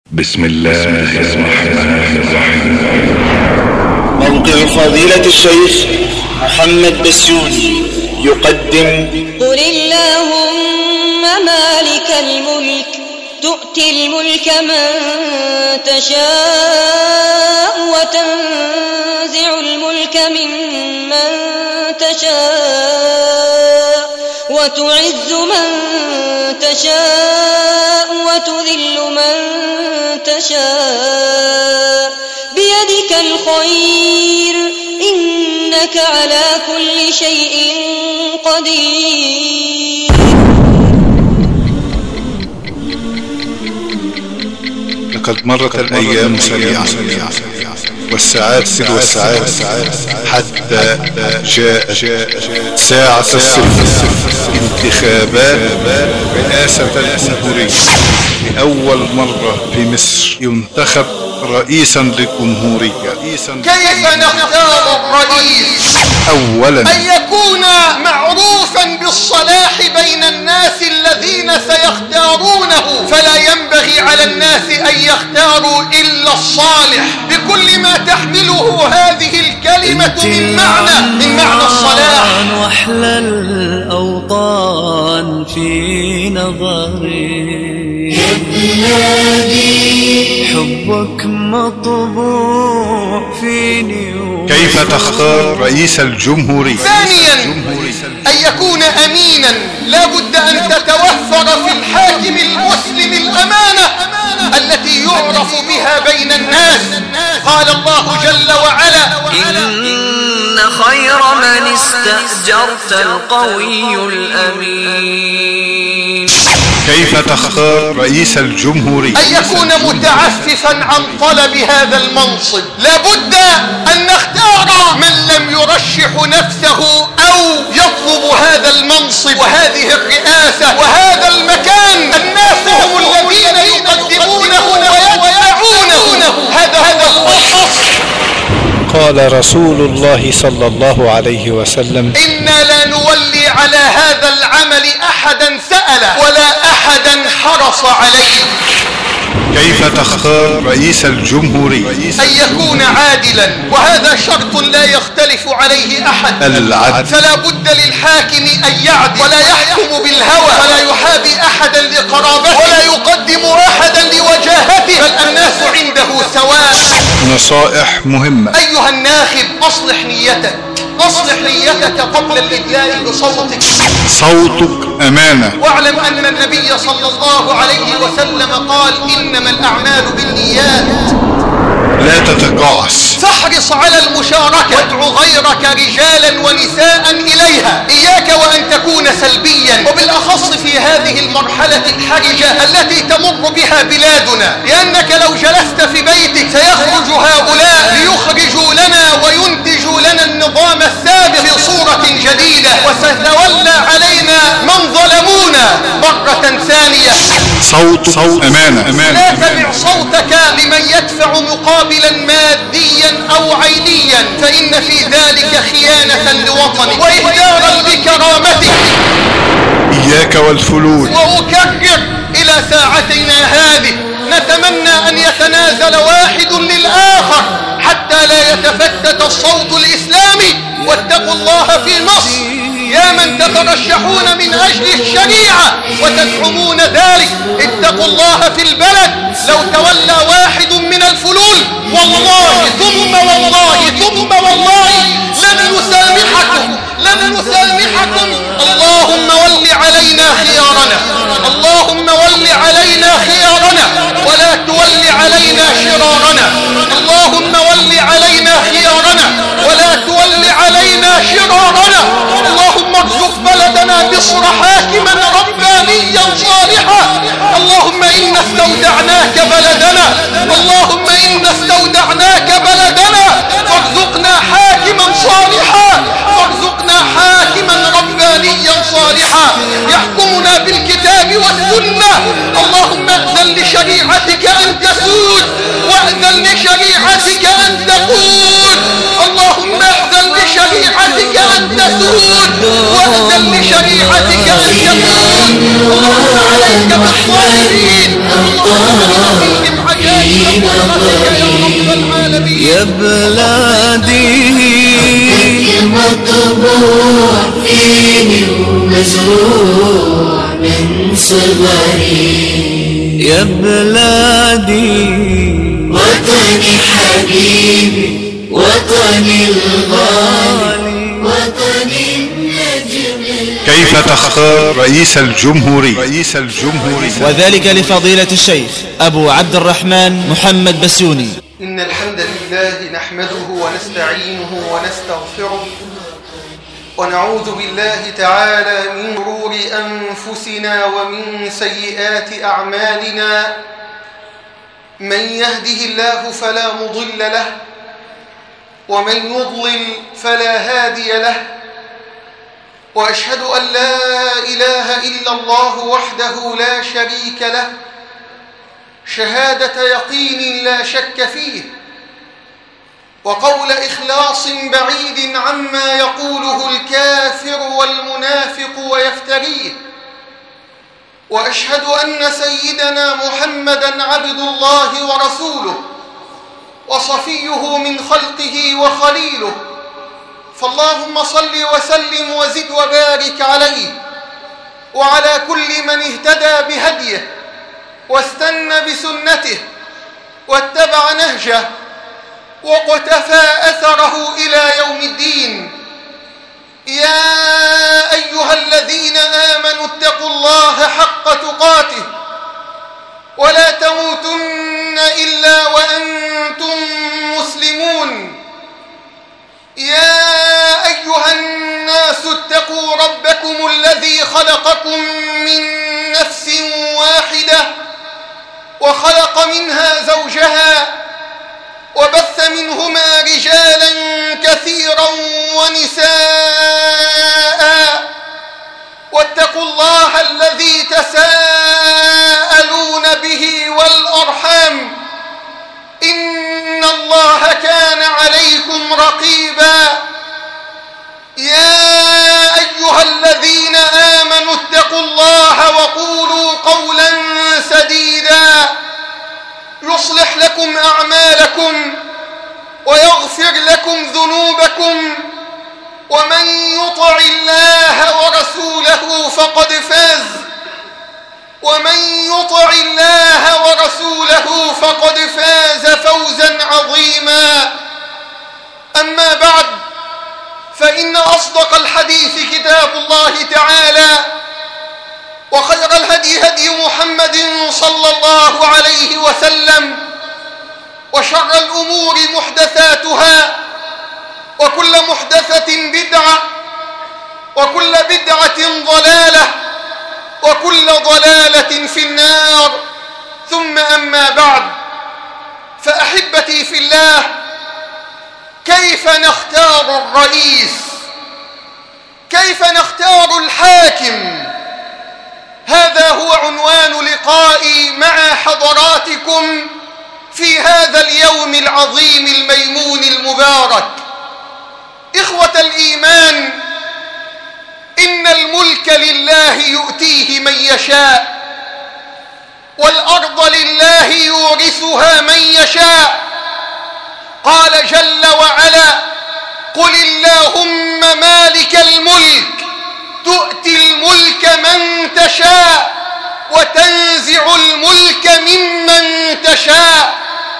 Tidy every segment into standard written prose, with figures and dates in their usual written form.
بسم الله الرحمن الرحيم. موقع فضيلة الشيخ محمد بسيوني يقدم: قل اللهم مالك الملك تؤتي الملك من تشاء وتنزع الملك ممن تشاء وتعز من تشاء وتذل من تشاء بيدك الخير إنك على كل شيء قدير. لقد مرت الأيام سريعا والساعات تلو الساعات حتى جاءت ساعة الصفر، انتخابات رئاسة الجمهورية. لأول مرة في مصر ينتخب رئيسا للجمهورية. كيف نختار الرئيس؟ أولا أن يكون معروفا بالصلاح بين الناس الذين سيختارونه، فلا ينبغي على الناس أن يختاروا إلا الصالح بكل ما تحمله هذه الكلمة من معنى الصلاح. وأحلى الأوطان في نظري يا بلادي، حبك مطبوع فيني. كيف تختار رئيس الجمهورية؟ ثانيا أن يكون أمينا، لا بد أن تتوفر في الحاكم المسلم الأمانة التي يعرف بها بين الناس. قال الله جل وعلا: إن خير من استأجرت القوي الأمين. كيف تختار رئيس الجمهورية؟ أن يكون متعففا عن طلب هذا المنصب. لا بد أن نختار من لم يرشح نفسه أو يطلب هذا المنصب وهذه الرئاسة وهذا المكان. الناس هم الذين يقدمونه ويدفعونه. هذا الأصل. قال رسول الله صلى الله عليه وسلم: إنا لا نولي على هذا العمل أحدا سأل ولا أحدا حرص عليه. كيف تختار رئيس الجمهورية؟ أن يكون عادلا، وهذا شرط لا يختلف عليه أحد. العدل. فلا بد للحاكم أن يعدل ولا يحكم بالهوى، ولا يحابي أحدا لقرابته ولا يقدم أحدا لوجاهته، بل الناس عنده سواء. نصائح مهمة. أيها الناخب، أصلح نيتك قبل الإدلاء بصوتك. صوتك أمانة. واعلم أن النبي صلى الله عليه وسلم قال: إنما الأعمال بالنيات. لا تتقاعس. فاحرص على المشاركة، وادع غيرك رجالا ونساء إليها. إياك وأن تكون سلبيا، وبالأخص في هذه المرحلة الحرجة التي تمر بها بلادنا، لأنك لو جلست في بيتك سيخرج هؤلاء ليخرجوا لنا وينتجوا لنا النظام السابق بصورة جديدة، وستولى علينا من ظلمونا مرة ثانية. صوتك أمانة. لا تبع صوتك لمن يدفع مقابلا ماديا أو عينيا، فإن في ذلك خيانة لوطنك وإهدارا لكرامتك. إياك والفلول. وأكرر إلى ساعتنا هذه، نتمنى أن يتنازل واحد للآخر حتى لا يتفتت الصوت الإسلامي. واتقوا الله في مصر يا من تترشحون من أجل الشريعة وتزعمون ذلك. اتقوا الله في البلد. لو تولى واحد من الفلول والله ثم والله لن نسامحكم. اللهم ول علينا خيارنا ولا تول علينا شرارنا. اللهم ول علينا خيارنا ولا تول علينا شرارنا. اللهم ارزق بلدنا مصر حاكما ربانيا صالحا. اللهم إنا استودعناك بلدنا فارزقنا حاكما صالحا، وارزقنا حاكما ربانيا صالحا يحكمنا بالكتاب والسنة. اللهم أذن لشريعتك أن تسود، وأذن لشريعتك أن تقود. اللهم أذن لشريعتك أن تسود، وأذن لشريعتك أن تقود. اللهم عليك بالظالمين، اللهم فيهم عجائب نظري يا بلادي مطبوع فيني ومزروع من صغري يا بلادي وطني حبيبي وطني الغالي وطني النجم. كيف تختار رئيس الجمهورية؟ وذلك لفضيلة الشيخ أبو عبد الرحمن محمد بسيوني. إن الحمد لله نحمده ونستعينه ونستغفره ونعوذ بالله تعالى من شرور أنفسنا ومن سيئات أعمالنا. من يهده الله فلا مضل له ومن يضلل فلا هادي له، وأشهد أن لا إله إلا الله وحده لا شريك له شهادة يقين لا شك فيه، وقول إخلاص بعيد عما يقوله الكافر والمنافق ويفتريه. وأشهد أن سيدنا محمدًا عبد الله ورسوله وصفيه من خلقه وخليله، فاللهم صل وسلم وزد وبارك عليه وعلى كل من اهتدى بهديه واستنى بسنته واتبع نهجه وقتفى أثره إلى يوم الدين. يا أيها الذين آمنوا اتقوا الله حق تقاته ولا تموتن إلا وأنتم مسلمون. يا أيها الناس اتقوا ربكم الذي خلقكم من نفس واحدة وخلق منها زوجها وبث منهما رجالا كثيرا ونساء، واتقوا الله الذي تساءلون به والأرحام إن الله كان عليكم رقيبا. يا أيها الذين آمنوا اتقوا الله وقولوا قولا سديدا يصلح لكم أعمالكم ويغفر لكم ذنوبكم، ومن يطع الله ورسوله فقد فاز فوزا عظيما. أما بعد، فإن أصدق الحديث كتاب الله تعالى، وخير الهدي هدي محمد صلى الله عليه وسلم، وشر الأمور محدثاتها، وكل محدثة بدعة، وكل بدعة ضلالة، وكل ضلالة في النار. ثم أما بعد، فأحبتي في الله، كيف نختار الرئيس؟ كيف نختار الحاكم؟ هذا هو عنوان لقائي مع حضراتكم في هذا اليوم العظيم الميمون المبارك. إخوة الإيمان، إن الملك لله يؤتيه من يشاء، والأرض لله يورثها من يشاء. قال جل وعلا: قل اللهم مالك الملك تؤتي الملك من تشاء وتنزع الملك ممن تشاء.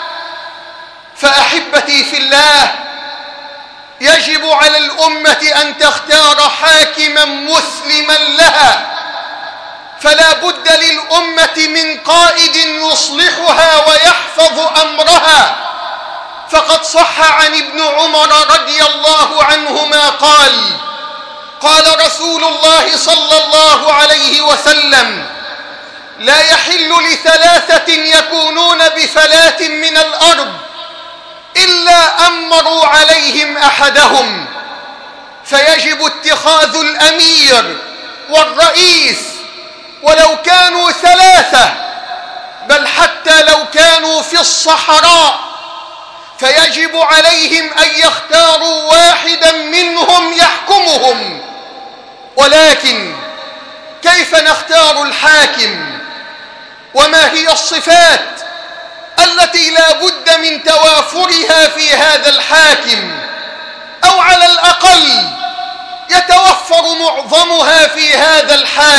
فأحبتي في الله، يجب على الأمة أن تختار حاكما مسلما لها، فلا بد للأمة من قائد يصلحها ويحفظ أمرها. فقد صح عن ابن عمر رضي الله عنهما قال رسول الله صلى الله عليه وسلم: لا يحل لثلاثة يكونون بفلاة من الأرض إلا أمروا عليهم أحدهم، فيجب اتخاذ الأمير والرئيس ولو كانوا ثلاثة، بل حتى لو كانوا في الصحراء، فيجب عليهم أن يختاروا واحدا منهم يحكمهم. ولكن كيف نختار الحاكم؟ وما هي الصفات التي لا بد من توافرها في هذا الحاكم، أو على الأقل يتوفر معظمها في هذا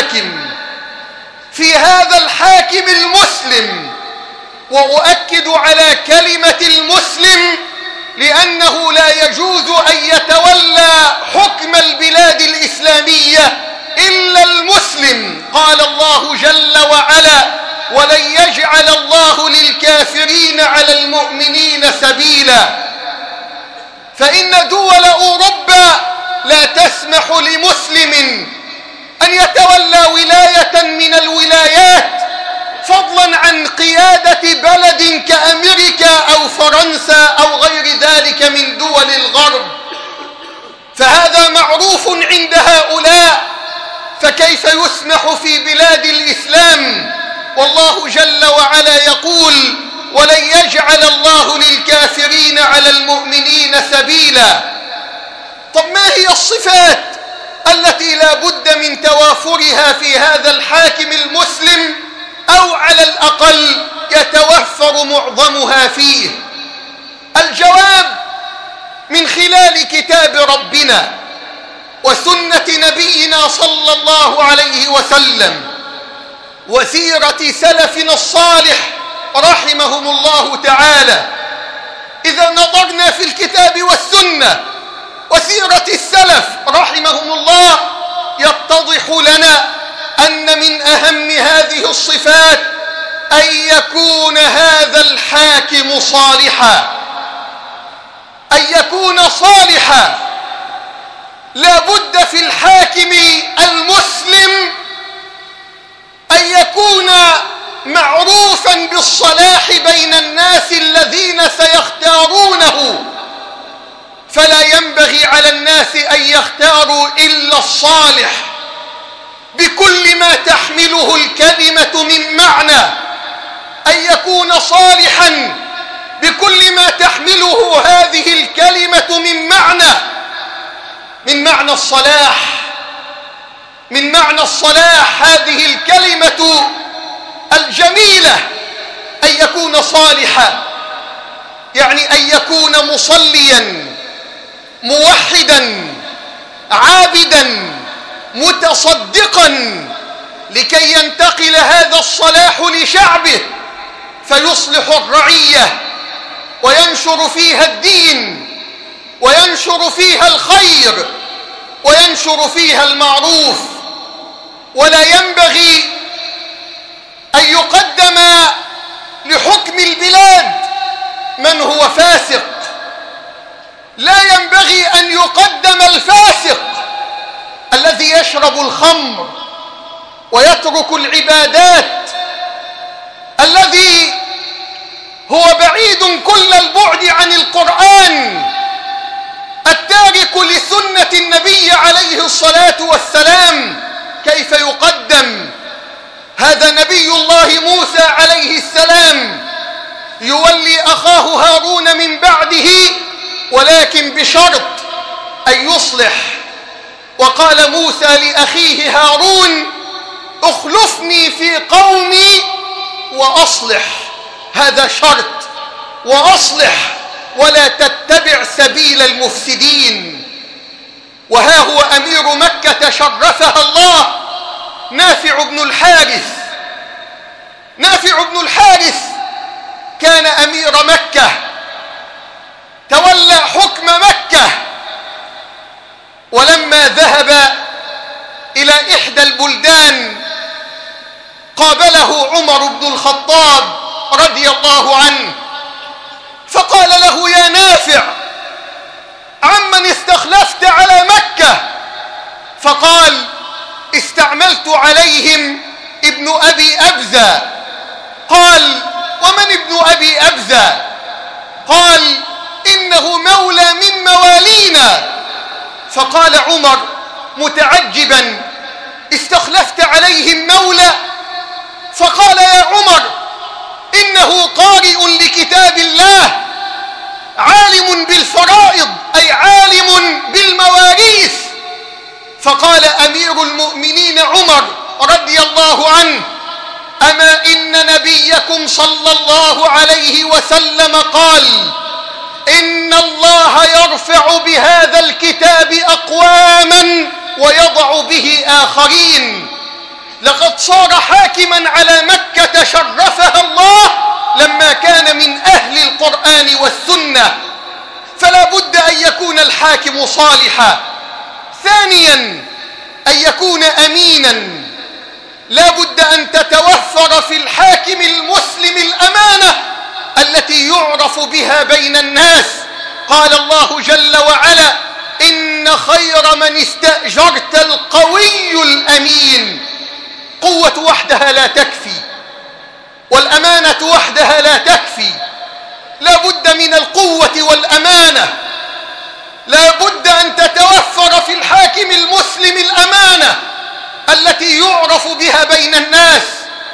الحاكم المسلم. وأؤكد على كلمة المسلم لأنه لا يجوز أن يتولى حكم البلاد الإسلامية إلا المسلم. قال الله جل وعلا: ولن يجعل الله للكافرين على المؤمنين سبيلا. فإن دول أوروبا لا تسمح لمسلم أن يتولى ولاية من الولايات، فضلا عن قيادة بلد كأمريكا أو فرنسا أو غير ذلك من دول الغرب. فهذا معروف عند هؤلاء، فكيف يسمح في بلاد الإسلام؟ والله جل وعلا يقول: ولن يجعل الله للكافرين على المؤمنين سبيلا. طب ما هي الصفات التي لا بد من توافرها في هذا الحاكم المسلم، أو على الأقل يتوفر معظمها فيه؟ الجواب من خلال كتاب ربنا وسنة نبينا صلى الله عليه وسلم وسيرة سلفنا الصالح رحمهم الله تعالى. إذا نظرنا في الكتاب والسنة وسيرة السلف رحمهم الله، يتضح لنا أن من أهم هذه الصفات أن يكون هذا الحاكم صالحا، أن يكون صالحا. لا بد في الحاكم المسلم أن يكون معروفا بالصلاح بين الناس الذين سيختارونه، فلا ينبغي على الناس أن يختاروا إلا الصالح بكل ما تحمله الكلمة من معنى، أن يكون صالحا بكل ما تحمله هذه الكلمة من معنى الصلاح. من معنى الصلاح هذه الكلمة الجميلة أن يكون صالحا، يعني أن يكون مصليا موحدا عابدا متصدقا، لكي ينتقل هذا الصلاح لشعبه فيصلح الرعية وينشر فيها الدين وينشر فيها الخير وينشر فيها المعروف. ولا ينبغي أن يقدم لحكم البلاد من هو فاسق، لا ينبغي أن يقدم الفاسق الذي يشرب الخمر ويترك العبادات، الذي هو بعيد كل البعد عن القرآن، التارك لسنة النبي عليه الصلاة والسلام. كيف يقدم؟ هذا نبي الله موسى عليه السلام يولي أخاه هارون من بعده، ولكن بشرط أن يصلح. وقال موسى لأخيه هارون: اخلفني في قومي وأصلح. هذا شرط، وأصلح ولا تتبع سبيل المفسدين. وها هو أمير مكة شرفها الله نافع بن الحارث. نافع بن الحارث كان أمير مكة، تولى حكم مكة. ولما ذهب إلى إحدى البلدان قابله عمر بن الخطاب رضي الله عنه، فقال له: يا نافع، عمن استخلفت على مكة؟ فقال: استعملت عليهم ابن أبي أبزة. قال: ومن ابن أبي أبزة؟ قال: إنه مولى من موالينا. فقال عمر متعجبا: استخلفت عليهم مولى؟ فقال: يا عمر، إنه قارئ لكتاب الله، عالم بالفرائض، أي عالم بالمواريث. فقال أمير المؤمنين عمر رضي الله عنه: أما إن نبي نبيكم صلى الله عليه وسلم قال: إن الله يرفع بهذا الكتاب أقواما ويضع به آخرين. لقد صار حاكما على مكة شرفها الله لما كان من أهل القرآن والسنة، فلا بد أن يكون الحاكم صالحا. ثانيا، أن يكون أمينا. لا بد أن تتوفر في الحاكم المسلم الأمانة التي يعرف بها بين الناس. قال الله جل وعلا: إن خير من استأجرت القوي الأمين. قوة وحدها لا تكفي، والأمانة وحدها لا تكفي. لا بد من القوة والأمانة. لا بد أن تتوفر في الحاكم المسلم الأمانة التي يعرف بها بين الناس،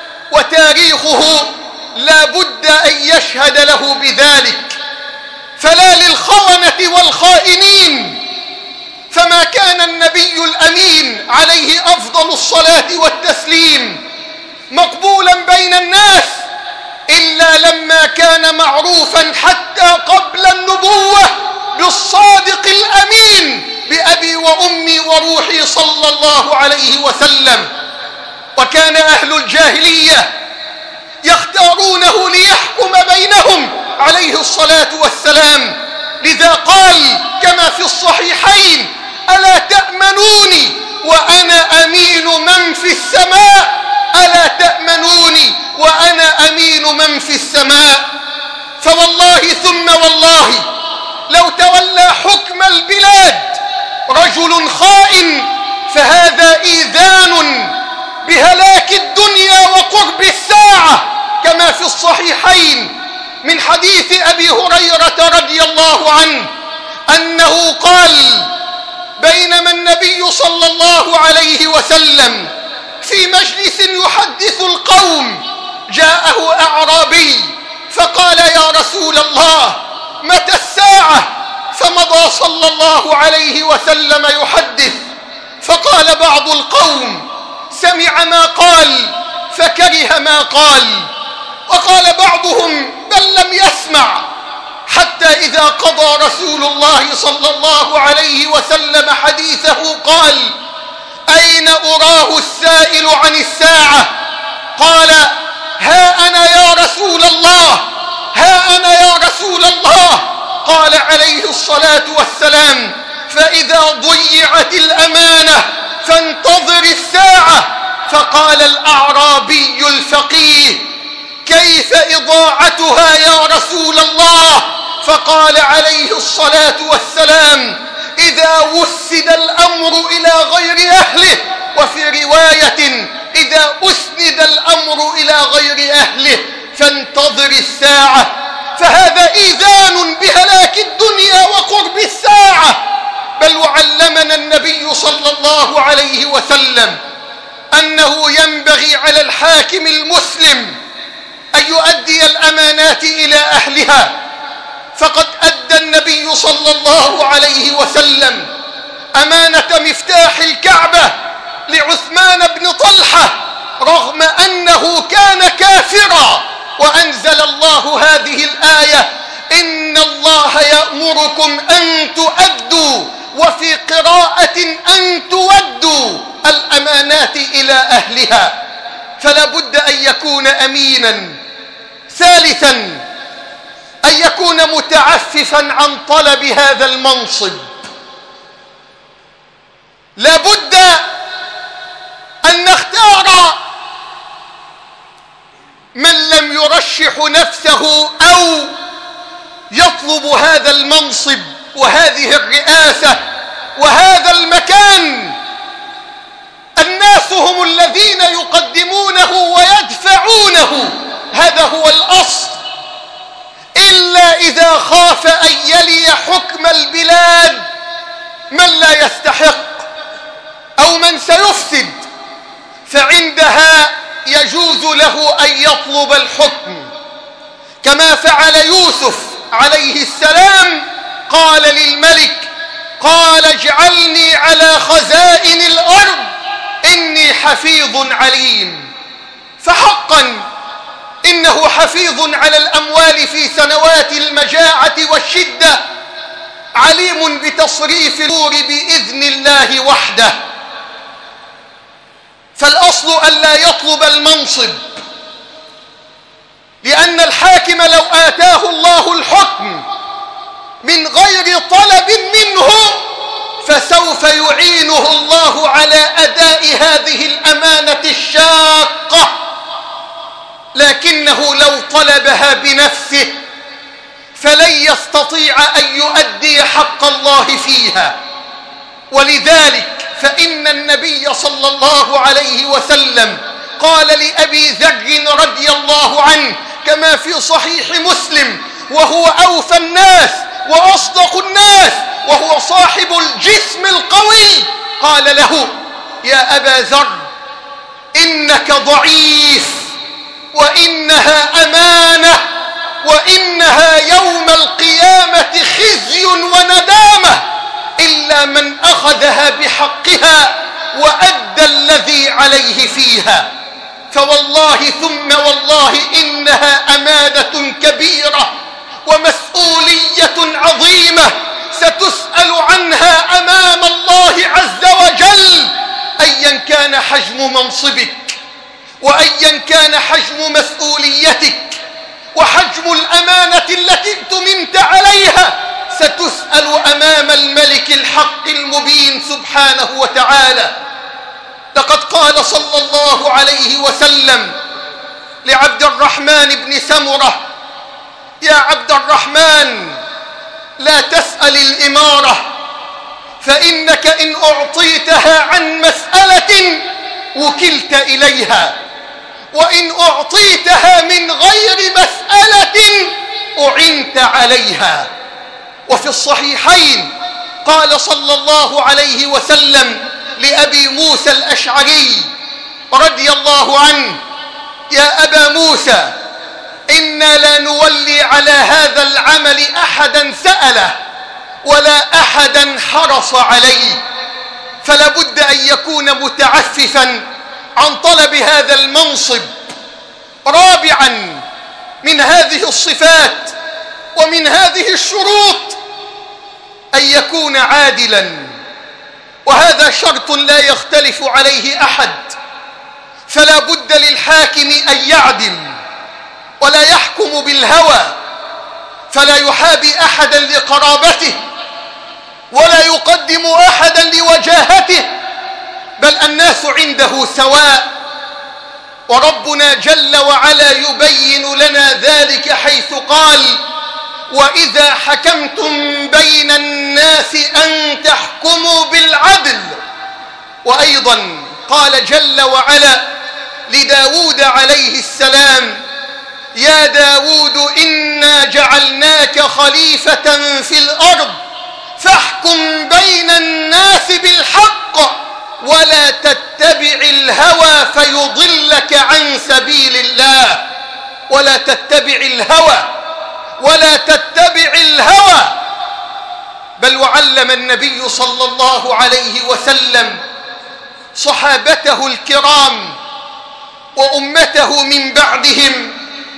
وتاريخه لا بد أن يشهد له بذلك. فلا للخونة والخائنين. فما كان النبي الأمين عليه أفضل الصلاة والتسليم مقبولا بين الناس إلا لما كان معروفا حتى قبل النبوة بالصادق الأمين بأبي وأمي وروحي صلى الله عليه وسلم. وكان أهل الجاهلية يختارونه ليحكم بينهم عليه الصلاة والسلام. لذا قال كما في الصحيحين: ألا تأمنوني وأنا أمين من في السماء؟ ألا تأمنوني وأنا أمين من في السماء. فوالله ثم والله لو تولى حكم البلاد رجل خائن فهذا إيذان بهلاك الدنيا وقرب الساعة، كما في الصحيحين من حديث أبي هريرة رضي الله عنه أنه قال: بينما النبي صلى الله عليه وسلم في مجلس يحدث القوم جاءه أعرابي فقال: يا رسول الله متى الساعة؟ فمضى صلى الله عليه وسلم يحدث، فقال بعض القوم: سمع ما قال فكره ما قال. وقال بعضهم: بل لم يسمع. حتى إذا قضى رسول الله صلى الله عليه وسلم حديثه قال: أين أراه السائل عن الساعة؟ قال: ها أنا يا رسول الله، ها أنا يا رسول الله. قال عليه الصلاة والسلام: فإذا ضيعت الأمانة فانتظر الساعة. فقال الأعرابي الفقيه: كيف إضاعتها يا رسول الله؟ فقال عليه الصلاة والسلام: إذا وسد الأمر إلى غير أهله. وفي رواية: إذا أسند الأمر إلى غير أهله فانتظر الساعة. فهذا إيذان بهلاك الدنيا وقرب الساعة. بل وعلمنا النبي صلى الله عليه وسلم أنه ينبغي على الحاكم المسلم أن يؤدي الأمانات إلى أهلها. فقد أدى النبي صلى الله عليه وسلم أمانة مفتاح الكعبة لعثمان بن طلحة رغم أنه كان كافرا، وأنزل الله هذه الآية: إن الله يأمركم أن تؤدوا، وفي قراءة أن تودوا الأمانات إلى أهلها. فلا بد أن يكون أمينا. ثالثا، أن يكون متعففا عن طلب هذا المنصب. لا بد أن نختار من لم يرشح نفسه أو يطلب هذا المنصب وهذه الرئاسة وهذا المكان. الناس هم الذين يقدمونه ويدفعونه، هذا هو الأصل. إلا إذا خاف أن يلي حكم البلاد من لا يستحق أو من سيفسد، فعندها يجوز له أن يطلب الحكم، كما فعل يوسف عليه السلام. قال للملك: قال اجعلني على خزائن الأرض إني حفيظ عليم. فحقا إنه حفيظ على الأموال في سنوات المجاعة والشدة، عليم بتصريف الأمور بإذن الله وحده. فالأصل ألا يطلب المنصب، لأن الحاكم لو آتاه الله الحكم من غير طلب منه فسوف يعينه الله على أداء هذه الأمانة الشاقة، لكنه لو طلبها بنفسه فلن يستطيع أن يؤدي حق الله فيها. ولذلك فإن النبي صلى الله عليه وسلم قال لأبي ذر رضي الله عنه كما في صحيح مسلم، وهو أوفى الناس وأصدق الناس وهو صاحب الجسم القوي، قال له: يا أبا ذر، إنك ضعيف، وإنها أمانة، وإنها يوم القيامة خزي وندامة، إلا من أخذها بحقها وأدى الذي عليه فيها. فوالله ثم والله إنها أمانة كبيرة ومسؤولية عظيمة ستسأل عنها أمام الله عز وجل، أيا كان حجم منصبك، وأيا كان حجم مسؤوليتك، وحجم الأمانة التي اؤتمنت عليها، ستسأل أمام الملك الحق المبين سبحانه وتعالى. لقد قال صلى الله عليه وسلم لعبد الرحمن بن سمرة: يا عبد الرحمن، لا تسأل الإمارة، فإنك إن أعطيتها عن مسألة وكلت إليها، وإن أعطيتها من غير مسألة أعنت عليها. وفي الصحيحين قال صلى الله عليه وسلم لأبي موسى الأشعري رضي الله عنه: يا أبا موسى، إنا لا نولي على هذا العمل أحدا سأله ولا أحدا حرص عليه، فلا بد أن يكون متعففا عن طلب هذا المنصب. رابعا من هذه الصفات ومن هذه الشروط أن يكون عادلا، وهذا شرط لا يختلف عليه أحد، فلا بد للحاكم أن يعدل ولا يحكم بالهوى، فلا يحابي أحدا لقرابته ولا يقدم أحدا لوجاهته، بل الناس عنده سواء. وربنا جل وعلا يبين لنا ذلك حيث قال: وإذا حكمتم بين الناس أن تحكموا بالعدل. وأيضا قال جل وعلا لداود عليه السلام: يا داود إنا جعلناك خليفة في الأرض فاحكم بين الناس بالحق ولا تتبع الهوى فيضلك عن سبيل الله. ولا تتبع الهوى، ولا تتبع الهوى. بل وعلم النبي صلى الله عليه وسلم صحابته الكرام وأمته من بعدهم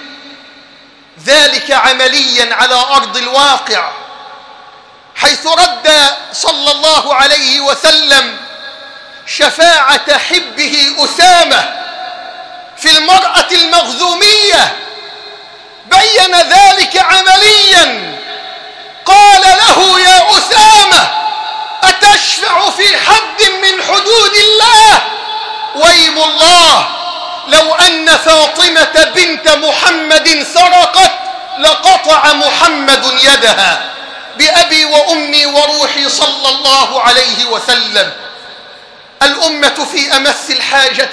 ذلك عمليا على أرض الواقع، حيث رد صلى الله عليه وسلم شفاعة حبه أسامة في المرأة المخزومية، بين ذلك عمليا. قال له: يا أسامة، أتشفع في حد من حدود الله؟ ويم الله، لو أن فاطمة بنت محمد سرقت لقطع محمد يدها، بأبي وأمي وروحي صلى الله عليه وسلم. الأمة في أمس الحاجة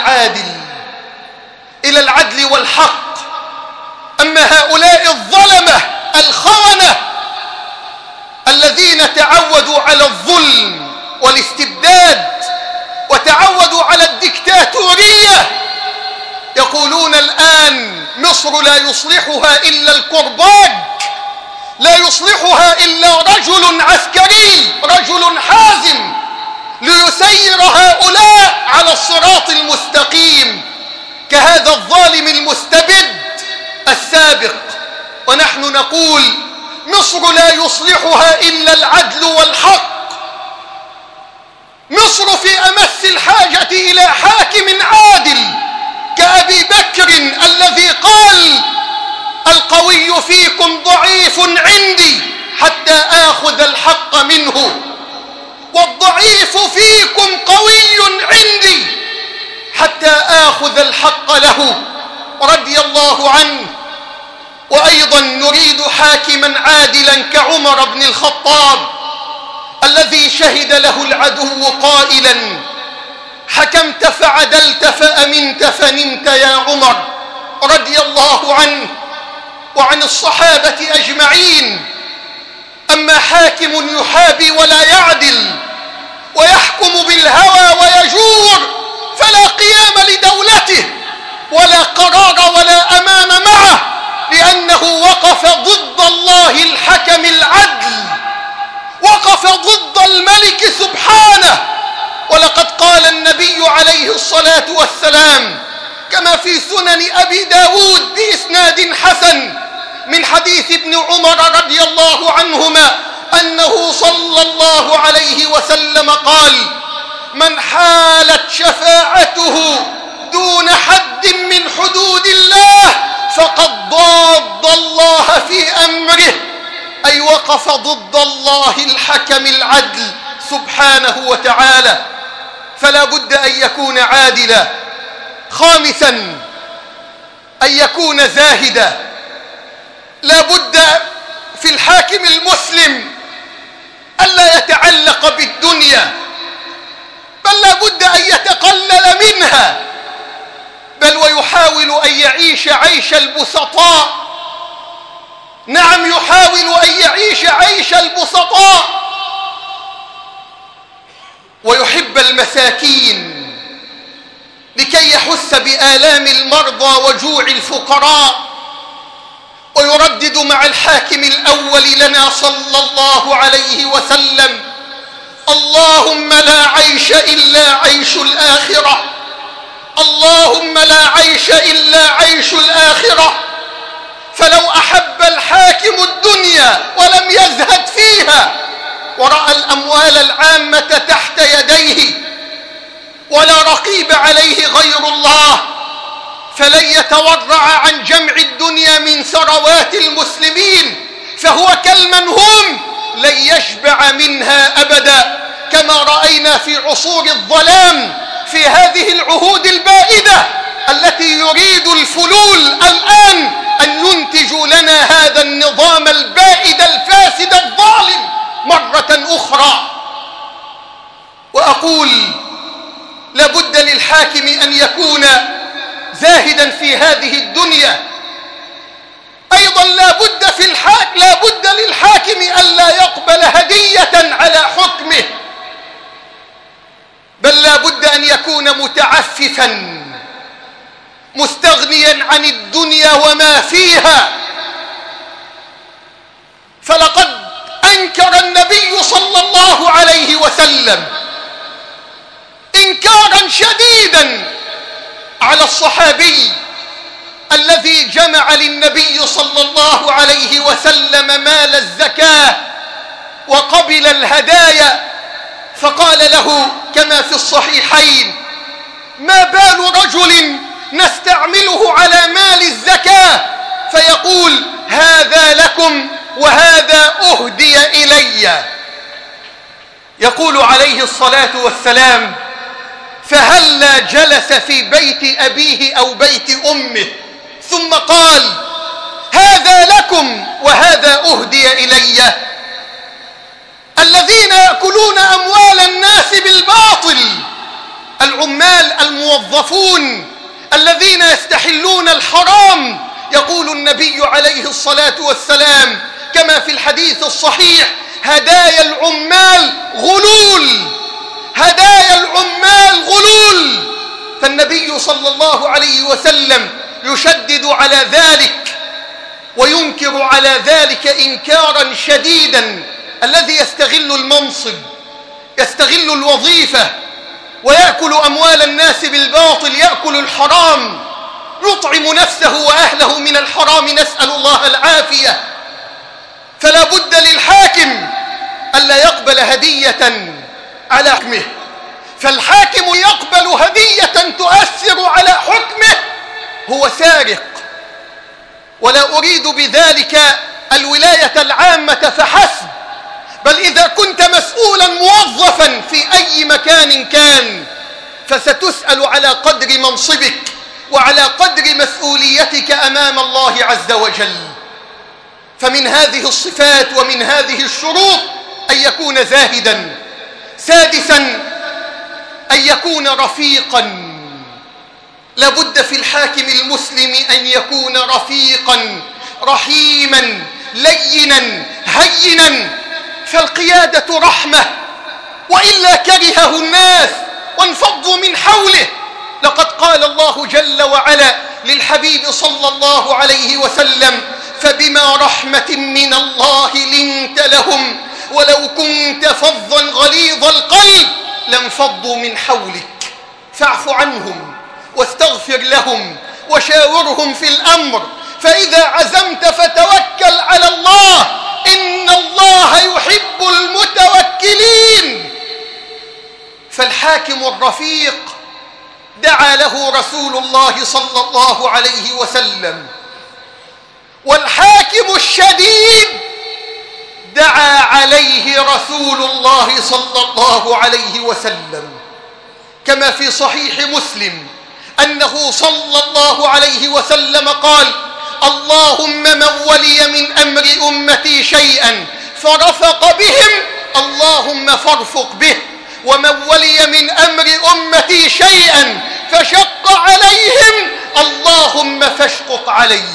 إلى العدل والحق. أما هؤلاء الظلمة الخونة الذين تعودوا على الظلم والاستبداد وتعودوا على الدكتاتورية، يقولون الآن مصر لا يصلحها إلا الكرباج، لا يصلحها إلا رجل عسكري، رجل حازم ليسير هؤلاء على الصراط المستقيم. كهذا الظالم المستبد السابق، ونحن نقول مصر لا يصلحها إلا العدل والحق. مصر في أمس الحاجة إلى حاكم عادل كأبي بكر الذي قال: القوي فيكم ضعيف عندي حتى آخذ الحق منه، والضعيف فيكم قوي عندي حتى آخذ الحق له، رضي الله عنه. وأيضا نريد حاكما عادلا كعمر بن الخطاب الذي شهد له العدو قائلا: حكمت فعدلت فأمنت فنمت يا عمر، رضي الله عنه وعن الصحابة أجمعين. أما حاكم يحابي ولا يعدل ويحكم بالهوى ويجور فلا قيام لدولته ولا قرار ولا أمام معه، لأنه وقف ضد الله الحكم العدل، وقف ضد الملك سبحانه. ولقد قال النبي عليه الصلاة والسلام كما في سنن أبي داود بإسناد حسن من حديث ابن عمر رضي الله عنهما أنه صلى الله عليه وسلم قال: من حالت شفاعته دون حد من حدود الله فقد ضاد الله في أمره، أي وقف ضد الله الحكم العدل سبحانه وتعالى. فلا بد أن يكون عادلا. خامسا أن يكون زاهدا. لا بد في الحاكم المسلم ألا يتعلق بالدنيا، بل لا بد أن يتقلل منها، بل ويحاول أن يعيش عيش البسطاء. نعم، يحاول أن يعيش عيش البسطاء ويحب المساكين لكي يحس بآلام المرضى وجوع الفقراء، ويردد مع الحاكم الأول لنا صلى الله عليه وسلم: اللهم لا عيش إلا عيش الآخرة، اللهم لا عيش إلا عيش الآخرة. فلو أحب الحاكم الدنيا ولم يزهد فيها ورأى الأموال العامة تحت يديه ولا رقيب عليه غير الله، فلن يتورع عن جمع الدنيا من ثروات المسلمين، فهو كالمنهوم لن يشبع منها أبدا، كما رأينا في عصور الظلام في هذه العهود البائدة التي يريد الفلول الآن أن ينتجوا لنا هذا النظام البائد الفاسد الظالم مرة أخرى. وأقول لابد للحاكم أن يكون زاهدا في هذه الدنيا. أيضا لابد للحاكم ألا يقبل هدية على حكمه، بل لابد أن يكون متعففا مستغنيا عن الدنيا وما فيها. فلقد أنكر النبي صلى الله عليه وسلم إنكارا شديدا على الصحابي الذي جمع للنبي صلى الله عليه وسلم مال الزكاة وقبل الهدايا، فقال له كما في الصحيحين: ما بال رجل نستعمله على مال الزكاة فيقول هذا لكم وهذا أهدي إلي. يقول عليه الصلاة والسلام: فهلا جلس في بيت أبيه أو بيت أمه ثم قال هذا لكم وهذا أهدي إلي. الذين يأكلون أموال الناس بالباطل، العمال الموظفون الذين يستحلون الحرام، يقول النبي عليه الصلاة والسلام كما في الحديث الصحيح: هدايا العمال غلول، هدايا العمال غلول. فالنبي صلى الله عليه وسلم يشدد على ذلك وينكر على ذلك إنكارا شديدا الذي يستغل المنصب، يستغل الوظيفة ويأكل أموال الناس بالباطل، يأكل الحرام يطعم نفسه وأهله من الحرام، نسأل الله العافية. فلا بد للحاكم ألا يقبل هدية على حكمه، فالحاكم يقبل هدية تؤثر على حكمه هو سارق. ولا أريد بذلك الولاية العامة فحسب، بل إذا كنت مسؤولا موظفا في أي مكان كان فستسأل على قدر منصبك وعلى قدر مسؤوليتك أمام الله عز وجل. فمن هذه الصفات ومن هذه الشروط أن يكون زاهدا. سادسا أن يكون رفيقا. لابد في الحاكم المسلم أن يكون رفيقا رحيما لينا هينا، فالقيادة رحمة، وإلا كرهه الناس وانفضوا من حوله. لقد قال الله جل وعلا للحبيب صلى الله عليه وسلم: فبما رحمة من الله لنت لهم ولو كنت فظا غليظ القلب لانفضوا من حولك فاعف عنهم واستغفر لهم وشاورهم في الأمر، فإذا عزمت فتوكل على الله إن الله يحب المتوكلين. فالحاكم الرفيق دعا له رسول الله صلى الله عليه وسلم، والحاكم الشديد دعا عليه رسول الله صلى الله عليه وسلم، كما في صحيح مسلم أنه صلى الله عليه وسلم قال: اللهم من ولي من أمر أمتي شيئا فرفق بهم اللهم فارفق به، ومن ولي من أمر أمتي شيئا فشق عليهم اللهم فاشقق عليه.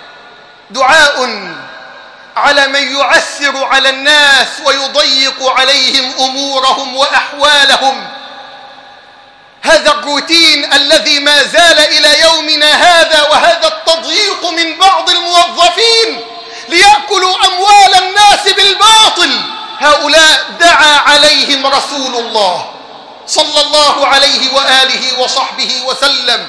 دعاء على من يعسر على الناس ويضيق عليهم أمورهم وأحوالهم. هذا الروتين الذي ما زال إلى يومنا هذا، وهذا التضييق من بعض الموظفين ليأكلوا أموال الناس بالباطل، هؤلاء دعا عليهم رسول الله صلى الله عليه وآله وصحبه وسلم.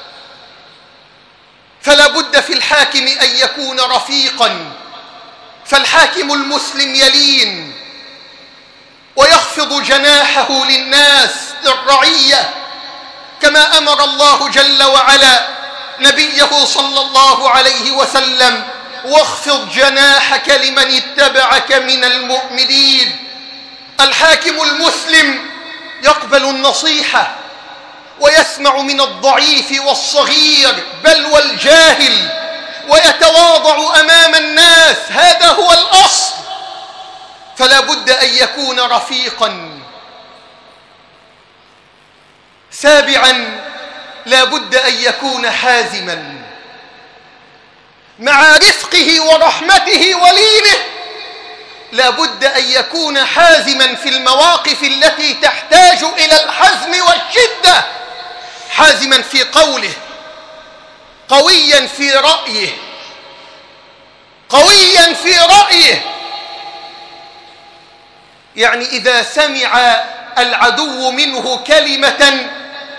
فلا بد في الحاكم أن يكون رفيقا، فالحاكم المسلم يلين ويخفض جناحه للناس للرعية، كما أمر الله جل وعلا نبيه صلى الله عليه وسلم: واخفض جناحك لمن اتبعك من المؤمنين. الحاكم المسلم يقبل النصيحة ويسمع من الضعيف والصغير بل والجاهل، ويتواضع أمام الناس، هذا هو الأصل. فلا بد أن يكون رفيقا. سابعا لا بد أن يكون حازما، مع رفقه ورحمته ولينه لا بد أن يكون حازما في المواقف التي تحتاج إلى الحزم والشدة، حازما في قوله، قويا في رأيه، قويا في رأيه. يعني إذا سمع العدو منه كلمة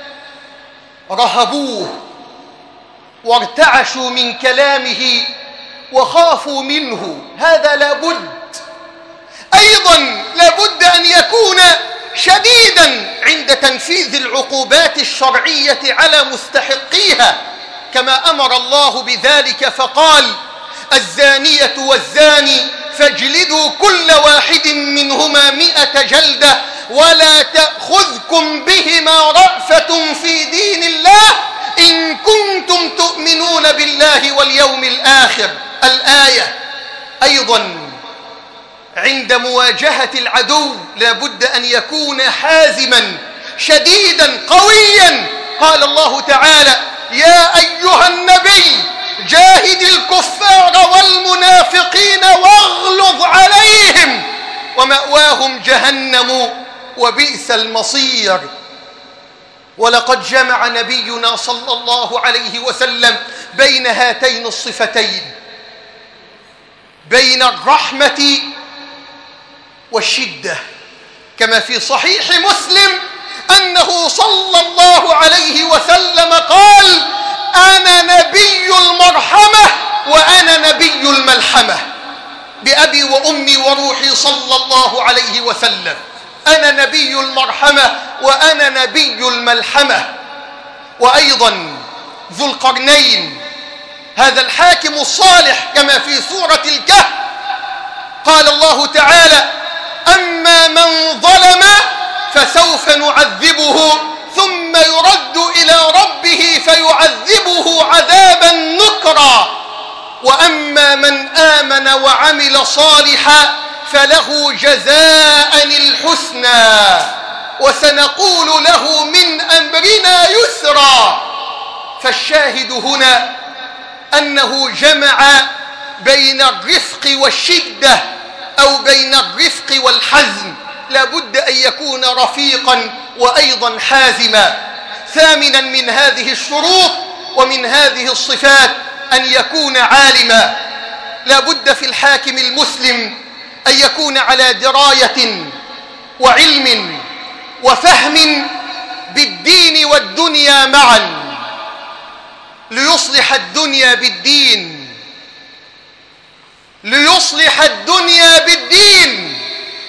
رهبوه وارتعشوا من كلامه وخافوا منه، هذا لابد. أيضا لابد أن يكون شديدا عند تنفيذ العقوبات الشرعية على مستحقيها، كما أمر الله بذلك فقال: الزانية والزاني فاجلدوا كل واحد منهما 100 جلدة ولا تأخذكم بهما رأفة في دين الله إن كنتم تؤمنون بالله واليوم الآخر. الآية. أيضا عند مواجهة العدو لا بد أن يكون حازما شديدا قويا. قال الله تعالى: يا أيها النبي جاهد الكفار والمنافقين واغلظ عليهم ومأواهم جهنم وبئس المصير. ولقد جمع نبينا صلى الله عليه وسلم بين هاتين الصفتين، بين الرحمة والشدة، كما في صحيح مسلم أنه صلى الله عليه وسلم قال: أنا نبي المرحمة وأنا نبي الملحمة، بأبي وأمي وروحي صلى الله عليه وسلم. أنا نبي المرحمة وأنا نبي الملحمة. وأيضا ذو القرنين هذا الحاكم الصالح كما في سورة الكهف قال الله تعالى: أما من ظلم فسوف نعذبه ثم يرد إلى ربه فيعذبه عذابا نكرا، وأما من آمن وعمل صالحا فله جزاء الحسنى وسنقول له من أمرنا يسرا. فالشاهد هنا أنه جمع بين الرفق والشدة أو بين الرفق والحزم، لا بد أن يكون رفيقا وأيضا حازما. ثامنا من هذه الشروط ومن هذه الصفات أن يكون عالما. لا بد في الحاكم المسلم أن يكون على دراية وعلم وفهم بالدين والدنيا معا، ليصلح الدنيا بالدين، ليصلح الدنيا بالدين،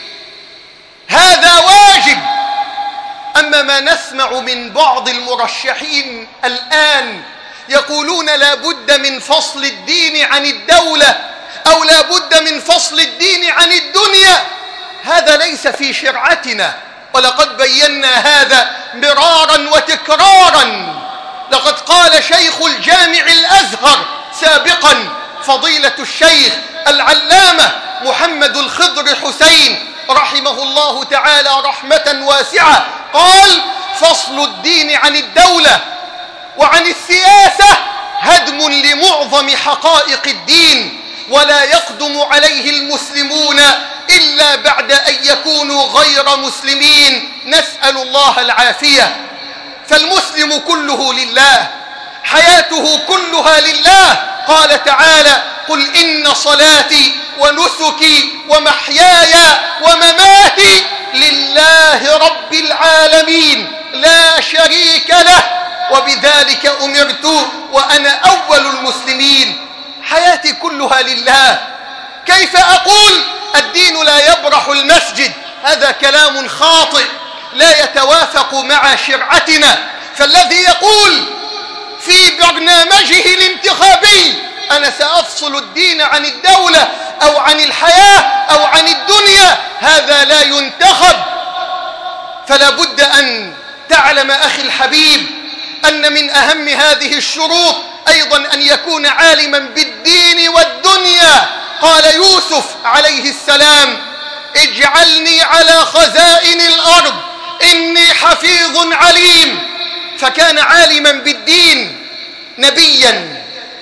هذا واجب. أما ما نسمع من بعض المرشحين الآن يقولون لا بد من فصل الدين عن الدولة أو لا بد من فصل الدين عن الدنيا، هذا ليس في شرعتنا، ولقد بينا هذا مرارا وتكرارا. لقد قال شيخ الجامع الأزهر سابقا فضيلة الشيخ العلامة محمد الخضر حسين رحمه الله تعالى رحمة واسعة، قال: فصل الدين عن الدولة وعن السياسة هدم لمعظم حقائق الدين، ولا يقدم عليه المسلمون إلا بعد أن يكونوا غير مسلمين، نسأل الله العافية. فالمسلم كله لله، حياته كلها لله. قال تعالى: قل إن صلاتي ونسكي ومحياي ومماتي لله رب العالمين لا شريك له وبذلك أمرت وأنا أول المسلمين. حياتي كلها لله. كيف أقول الدين لا يبرح المسجد؟ هذا كلام خاطئ لا يتوافق مع شرعتنا. فالذي يقول في برنامجه الانتخابي أنا سأفصل الدين عن الدولة أو عن الحياة أو عن الدنيا، هذا لا ينتخب. فلا بد أن تعلم أخي الحبيب أن من أهم هذه الشروط أيضا أن يكون عالما بالدين والدنيا. قال يوسف عليه السلام: اجعلني على خزائن الأرض إني حفيظ عليم. فكان عالما بالدين، نبيا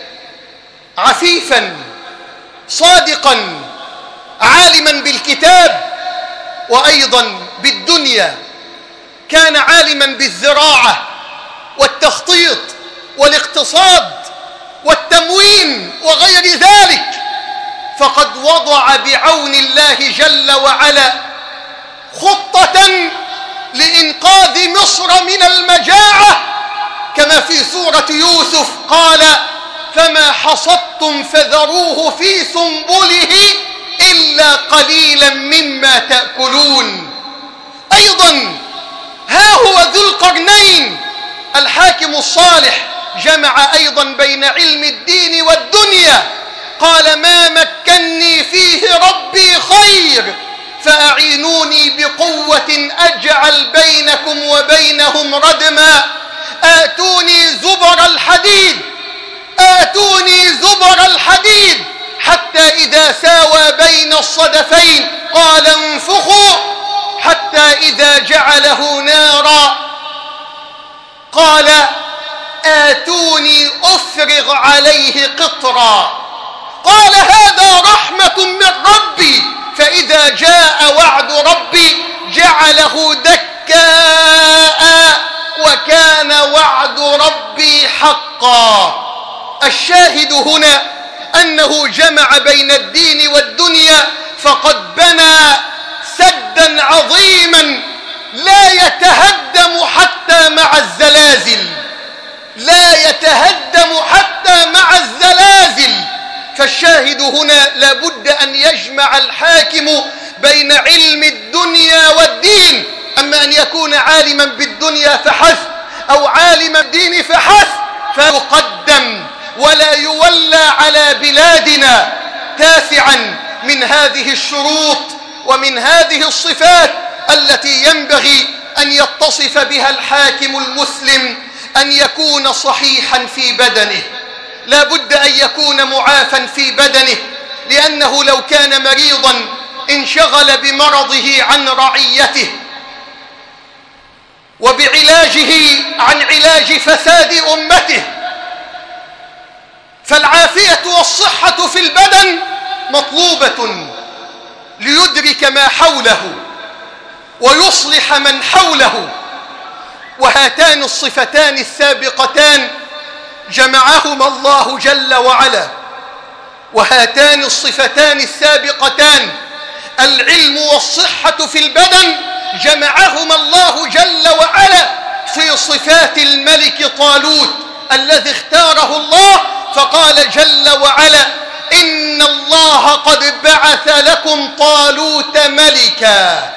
عفيفا صادقا، عالما بالكتاب وأيضا بالدنيا. كان عالما بالزراعة والتخطيط والاقتصاد والتموين وغير ذلك، فقد وضع بعون الله جل وعلا خطة لإنقاذ مصر من المجاعة، كما في سورة يوسف قال: فما حصدتم فذروه في سنبله إلا قليلا مما تأكلون. أيضا ها هو ذو القرنين الحاكم الصالح جمع أيضا بين علم الدين والدنيا. قال: ما مكني فيه ربي خير فأعينوني بقوة أجعل بينكم وبينهم ردما آتوني زبر الحديد، آتوني زبر الحديد حتى إذا ساوى بين الصدفين قال انفخوا حتى إذا جعله نارا قال آتوني أفرغ عليه قطرا. قال: هذا رحمة من ربي، فإذا جاء وعد ربي جعله دكاء وكان وعد ربي حقا. الشاهد هنا أنه جمع بين الدين والدنيا، فقد بنى سدا عظيما لا يتهدم حتى مع الزلازل، لا يتهدم العلم الديني فحسب، فيقدم ولا يولى على بلادنا. تاسعا، من هذه الشروط ومن هذه الصفات التي ينبغي أن يتصف بها الحاكم المسلم أن يكون صحيحا في بدنه. لا بد أن يكون معافا في بدنه، لأنه لو كان مريضا انشغل بمرضه عن رعيته وبعلاجه عن علاج فساد أمته. فالعافية والصحة في البدن مطلوبة ليدرك ما حوله ويصلح من حوله. وهاتان الصفتان السابقتان جمعهما الله جل وعلا، وهاتان الصفتان السابقتان العلم والصحة في البدن جمعهما الله جل وعلا في صفات الملك طالوت الذي اختاره الله، فقال جل وعلا: إن الله قد بعث لكم طالوت ملكا.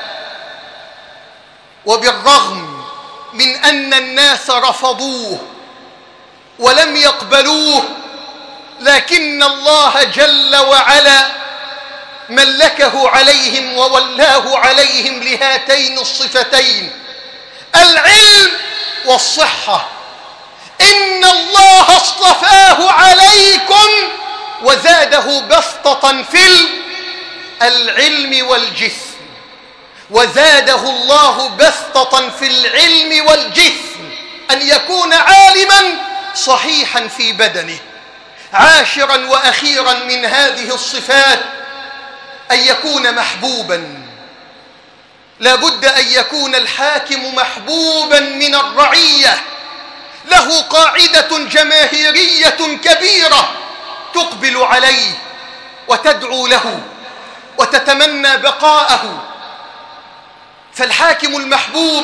وبالرغم من أن الناس رفضوه ولم يقبلوه، لكن الله جل وعلا ملكه عليهم وولاه عليهم لهاتين الصفتين: العلم والصحة. إن الله اصطفاه عليكم وزاده بسطة في العلم والجسم. وزاده الله بسطة في العلم والجسم، أن يكون عالما صحيحا في بدنه. عاشرا وأخيرا من هذه الصفات أن يكون محبوبا. لا بد أن يكون الحاكم محبوبا من الرعية، له قاعدة جماهيرية كبيرة تقبل عليه وتدعو له وتتمنى بقاءه. فالحاكم المحبوب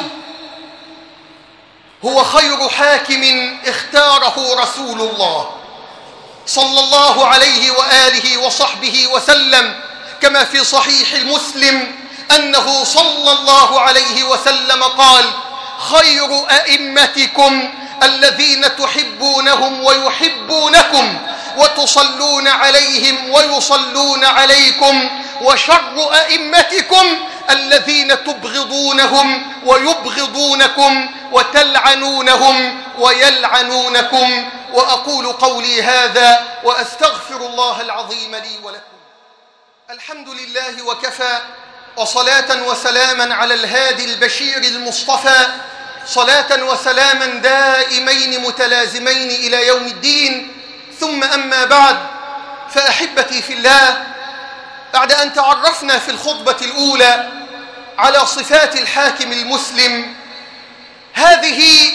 هو خير حاكم اختاره رسول الله صلى الله عليه وآله وصحبه وسلم، كما في صحيح مسلم أنه صلى الله عليه وسلم قال: خير أئمتكم الذين تحبونهم ويحبونكم وتصلون عليهم ويصلون عليكم، وشر أئمتكم الذين تبغضونهم ويبغضونكم وتلعنونهم ويلعنونكم. وأقول قولي هذا وأستغفر الله العظيم لي ولكم. الحمد لله وكفى، وصلاة وسلاما على الهادي البشير المصطفى، صلاة وسلاما دائمين متلازمين إلى يوم الدين. ثم أما بعد، فأحبتي في الله، بعد أن تعرفنا في الخطبة الأولى على صفات الحاكم المسلم، هذه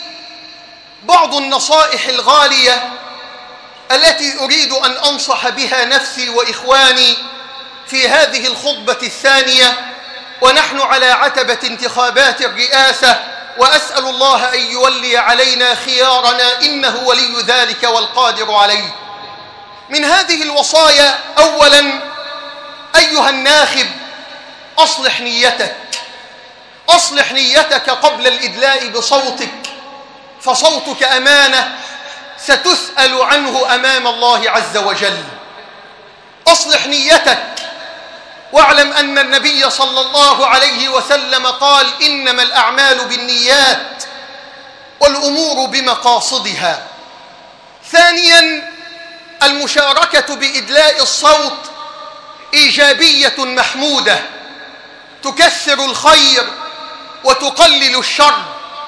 بعض النصائح الغالية التي أريد أن أنصح بها نفسي وإخواني في هذه الخطبة الثانية ونحن على عتبة انتخابات الرئاسة، وأسأل الله أن يولي علينا خيارنا، إنه ولي ذلك والقادر عليه. من هذه الوصايا: أولا، أيها الناخب، أصلح نيتك. أصلح نيتك قبل الإدلاء بصوتك، فصوتك أمانة ستسأل عنه أمام الله عز وجل. أصلح نيتك، واعلم أن النبي صلى الله عليه وسلم قال: إنما الأعمال بالنيات والأمور بمقاصدها. ثانيا، المشاركة بإدلاء الصوت إيجابية محمودة، تكثر الخير وتقلل الشر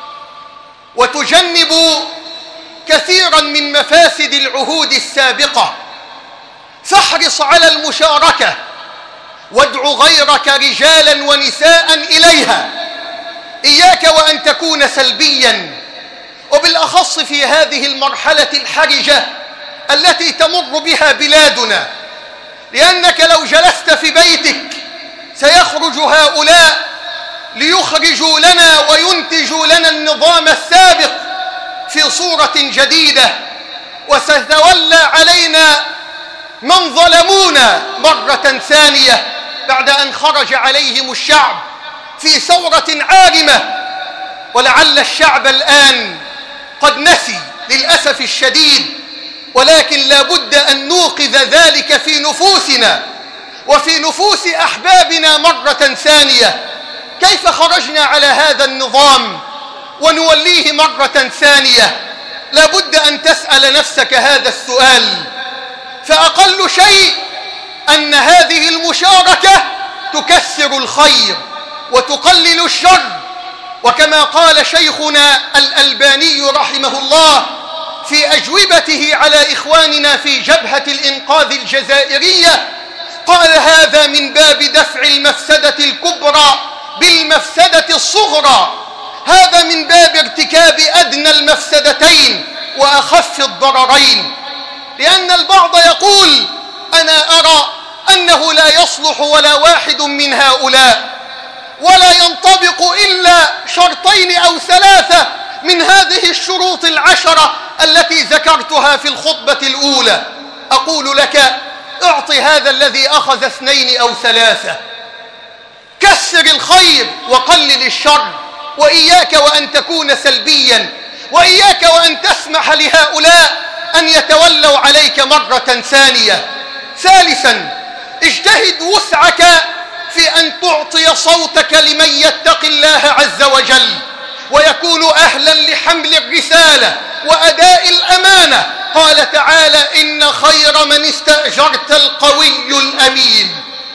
وتجنب كثيرا من مفاسد العهود السابقة. فاحرص على المشاركة، وادع غيرك رجالا ونساء إليها. إياك وأن تكون سلبيا، وبالأخص في هذه المرحلة الحرجة التي تمر بها بلادنا، لأنك لو جلست في بيتك سيخرج هؤلاء ليخرجوا لنا وينتجوا لنا النظام السابق في صورة جديدة، وستولى علينا من ظلمونا مرة ثانية بعد أن خرج عليهم الشعب في ثورة عارمة. ولعل الشعب الآن قد نسي للأسف الشديد، ولكن لا بد أن نوقظ ذلك في نفوسنا وفي نفوس أحبابنا مرة ثانية. كيف خرجنا على هذا النظام ونوليه مرة ثانية؟ لا بد أن تسأل نفسك هذا السؤال. فأقل شيء أن هذه المشاركة تكسر الخير وتقلل الشر، وكما قال شيخنا الألباني رحمه الله في أجوبته على إخواننا في جبهة الإنقاذ الجزائرية، قال: هذا من باب دفع المفسدة الكبرى بالمفسدة الصغرى، هذا من باب ارتكاب أدنى المفسدتين وأخف الضررين. لأن البعض يقول: أنا أرى أنه لا يصلح ولا واحد من هؤلاء، ولا ينطبق إلا شرطين أو ثلاثة من هذه الشروط العشرة التي ذكرتها في الخطبة الأولى. أقول لك: اعط هذا الذي أخذ 2 أو 3، كسر الخير وقلل الشر، وإياك وأن تكون سلبيا، وإياك وأن تسمح لهؤلاء أن يتولوا عليك مرة ثانية. ثالثا، اجتهد وسعك في أن تعطي صوتك لمن يتقي الله عز وجل ويكون أهلا لحمل الرسالة وأداء الأمانة. قال تعالى: إن خير من استأجرت القوي الأمين.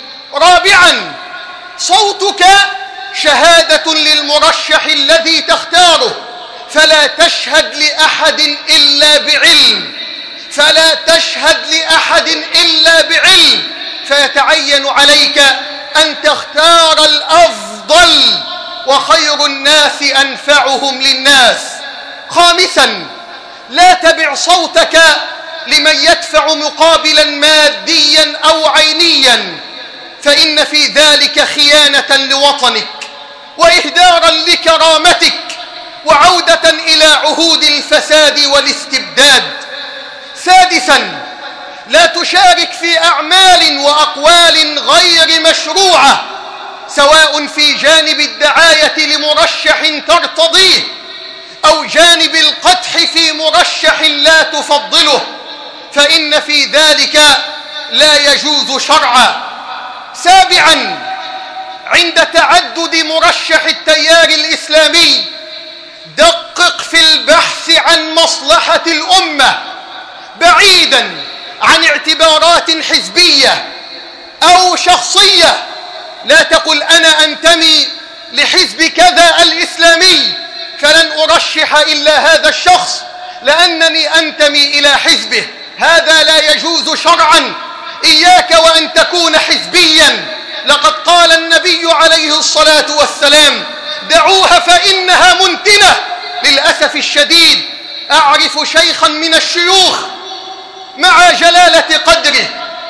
رابعا، صوتك شهادة للمرشح الذي تختاره، فلا تشهد لأحد إلا بعلم، فلا تشهد لأحد إلا بعلم، فيتعين عليك أن تختار الأفضل، وخير الناس أنفعهم للناس. خامسا، لا تبع صوتك لمن يدفع مقابلا ماديا أو عينيا، فإن في ذلك خيانة لوطنك وإهدارا لكرامتك وعودة إلى عهود الفساد والاستبداد. سادسا، لا تشارك في أعمال وأقوال غير مشروعة، سواء في جانب الدعاية لمرشح ترتضيه أو جانب القدح في مرشح لا تفضله، فإن في ذلك لا يجوز شرعا. سابعا، عند تعدد مرشح التيار الإسلامي دقق في البحث عن مصلحة الأمة، بعيدا عن اعتبارات حزبية أو شخصية. لا تقل: أنا أنتمي لحزب كذا الإسلامي فلن أرشح إلا هذا الشخص لأنني أنتمي إلى حزبه، هذا لا يجوز شرعا. إياك وأن تكون حزبيا، لقد قال النبي عليه الصلاة والسلام: دعوها فإنها منتنة. للأسف الشديد أعرف شيخا من الشيوخ مع جلالة قدره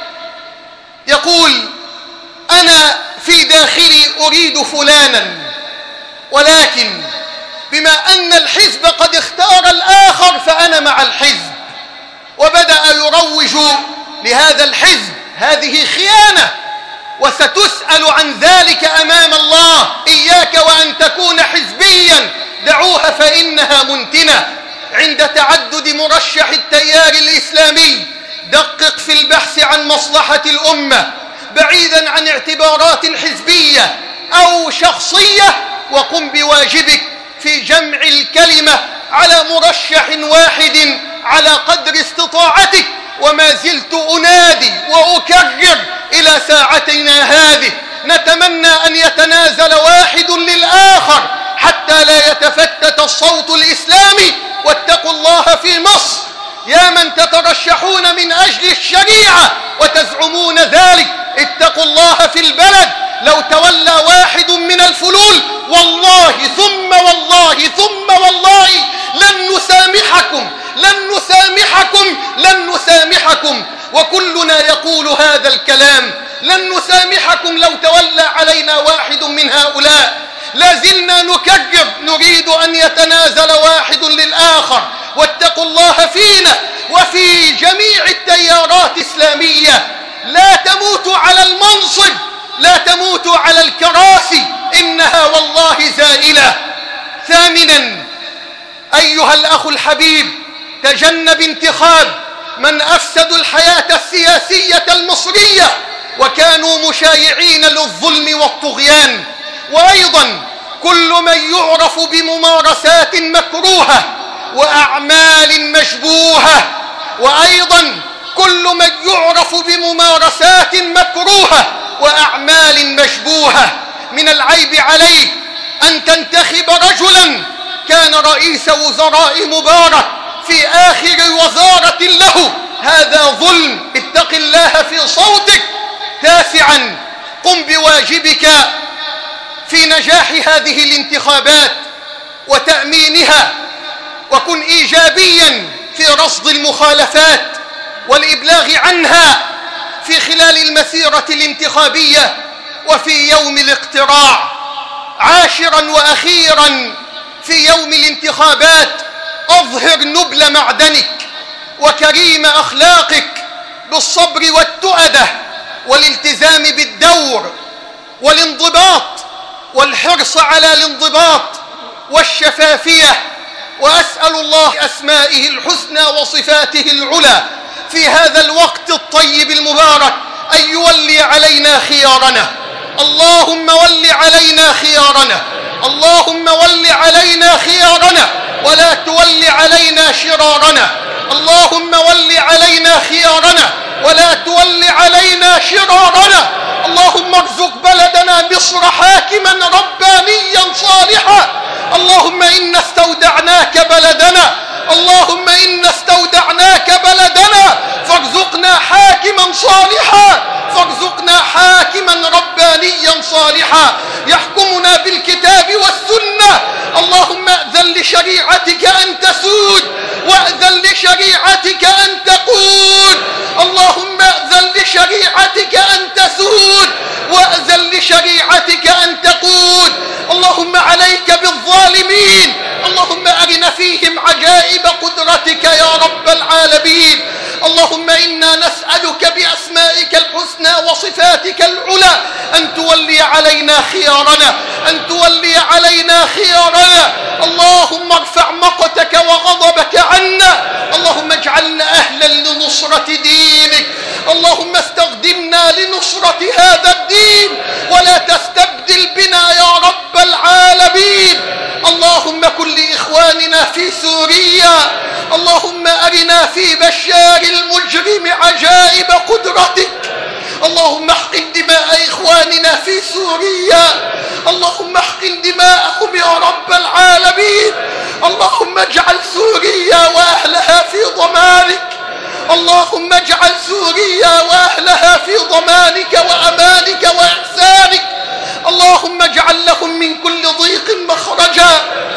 يقول: أنا في داخلي أريد فلانا، ولكن بما أن الحزب قد اختار الآخر فأنا مع الحزب، وبدأ يروج لهذا الحزب. هذه خيانة وستسأل عن ذلك أمام الله. إياك وأن تكون حزبيا، دعوها فإنها منتنة. عند تعدد مرشح التيار الإسلامي دقق في البحث عن مصلحة الأمة، بعيدا عن اعتبارات حزبية أو شخصية، وقم بواجبك في جمع الكلمة على مرشح واحد على قدر استطاعتك. وما زلت أنادي وأكرر إلى ساعتنا هذه: نتمنى أن يتنازل واحد للآخر حتى لا يتفتت الصوت الإسلامي. واتقوا الله في مصر يا من تترشحون من أجل الشريعة وتزعمون ذلك، اتقوا الله في البلد. لو تولى واحد من الفلول والله ثم والله ثم والله لن نسامحكم، لن نسامحكم، لن نسامحكم. وكلنا يقول هذا الكلام: لن نسامحكم لو تولى علينا واحد من هؤلاء. لازلنا نكرر: نريد أن يتنازل واحد للآخر. واتقوا الله فينا وفي جميع التيارات الإسلامية. لا تموتوا على المنصب، لا تموتوا على الكراسي، إنها والله زائلة. ثامنا، أيها الأخ الحبيب، تجنب انتخاب من أفسدوا الحياة السياسية المصرية وكانوا مشايعين للظلم والطغيان. وأيضا كل من يعرف بممارسات مكروهة وأعمال مشبوهة، وأيضا كل من يعرف بممارسات مكروهة وأعمال مشبوهة، من العيب عليك أن تنتخب رجلا كان رئيس وزراء مبارك في آخر وزارة له. هذا ظلم، اتق الله في صوتك. تاسعا، قم بواجبك في نجاح هذه الانتخابات وتأمينها، وكن إيجابيا في رصد المخالفات والإبلاغ عنها في خلال المسيرة الانتخابية وفي يوم الاقتراع. عاشرا وأخيرا، في يوم الانتخابات أظهر نبل معدنك وكريم أخلاقك بالصبر والتؤدة والالتزام بالدور والانضباط والحرص على الانضباط والشفافية. وأسأل الله أسمائه الحسنى وصفاته العلى في هذا الوقت الطيب المبارك أن يولي علينا خيارنا. اللهم ول علينا خيارنا، اللهم ول علينا خيارنا ولا تول علينا شرارنا. اللهم ول علينا خيارنا ولا تول علينا شرارنا. اللهم ارزق بلدنا مصر حاكما ربانيا صالحا. اللهم إنا استودعناك بلدنا، اللهم إنا استودعناك بلدنا فارزقنا حاكما صالحا، فارزقنا حاكما ربانيا صالحا يحكمنا بالكتاب والسنة. اللهم أذن لشريعتك أن تسود وأذن لشريعتك أن تقود. اللهم أذن لشريعتك أن تسود وأذن لشريعتك أن تقود. اللهم عليك بالظالمين، اللهم أرنا فيهم عجائب قدرتك يا رب العالمين. اللهم إنا نسألك بأسمائك الحسنى وصفاتك العلى أن تولي علينا خيارنا، أن تولي علينا خيارنا. اللهم ارفع مقتك وغضبك عنا. اللهم اجعلنا أهلا لنصرة دينك. اللهم استخدمنا لنصرة هذا الدين ولا تستبدل بنا يا رب العالمين. اللهم كن لإخواننا في سوريا، اللهم أرنا في بشار المجرم عجائب قدرتك. اللهم احقن دماء إخواننا في سوريا، اللهم احقن دماءهم يا رب العالمين. اللهم اجعل سوريا وأهلها في ضمانك، اللهم اجعل سوريا وأهلها في ضمانك وأمانك وإحسانك. اللهم اجعل لهم من كل ضيق مخرجا،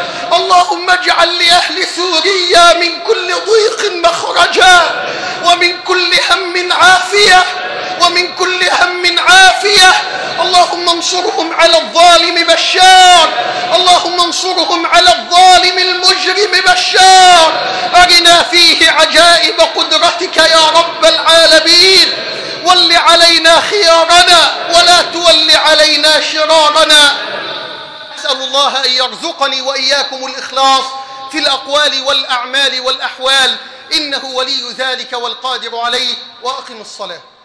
اللهم اجعل لأهل سوريا من كل ضيق مخرجا ومن كل هم عافية، ومن كل هم عافية. اللهم انصرهم على الظالم بشار، اللهم انصرهم على الظالم المجرم بشار. أرنا فيه عجائب قدرتك يا رب العالمين. ول علينا خيارنا ولا تول علينا شرارنا. أسأل الله أن يرزقني وإياكم الإخلاص في الأقوال والأعمال والأحوال، إنه ولي ذلك والقادر عليه. وأقم الصلاة.